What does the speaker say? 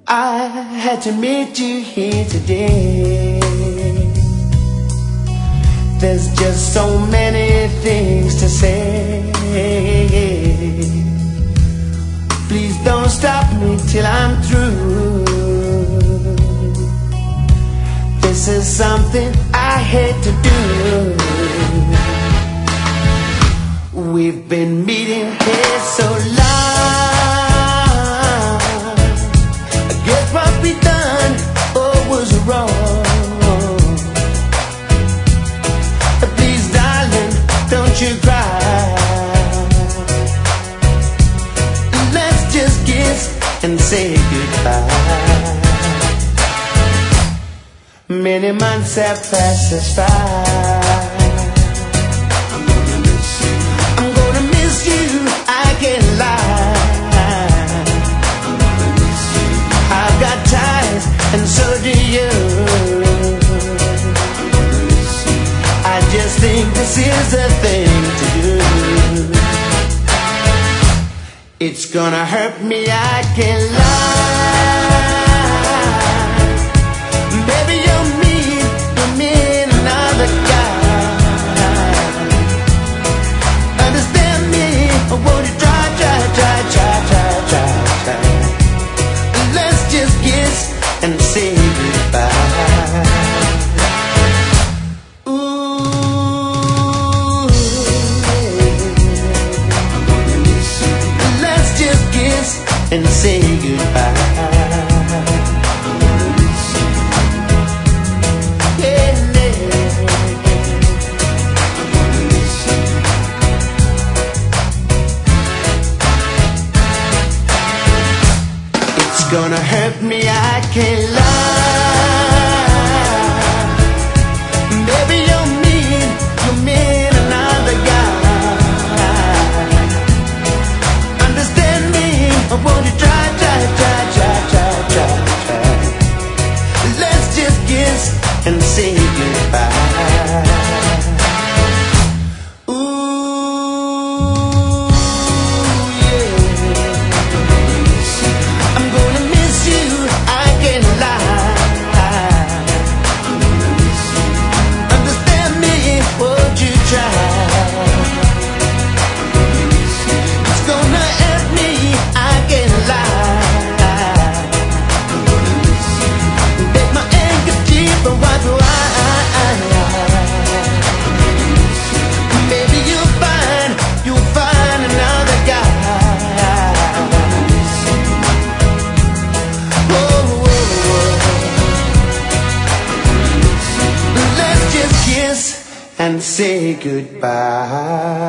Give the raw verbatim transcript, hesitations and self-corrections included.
I had to meet you here today. There's just so many things to say. Please don't stop me till I'm through. This is something I hate to do. We've been meeting here so long. I guess what we done oh, was wrong. Please, darling, don't you cry. Let's just kiss and say goodbye. Many months have passed us by. I'm gonna miss you. I'm gonna miss you, I can't lie. I'm gonna miss you. I've got ties, and so do you. I'm gonna miss you. I just think this is the thing to do. It's gonna hurt me, I can't lie. Baby, you're mean, you're mean another guy. Understand me, or won't you try, try, try, try, try, try, try. Let's just kiss and say goodbye. Ooh, yeah. Let's just kiss and say goodbye. It's gonna hurt me, I can't lie. Baby, you're mean, you're mean another guy. Understand me, or won't you try, try, try, try, try, try, try. Let's just kiss and say goodbye. And say goodbye.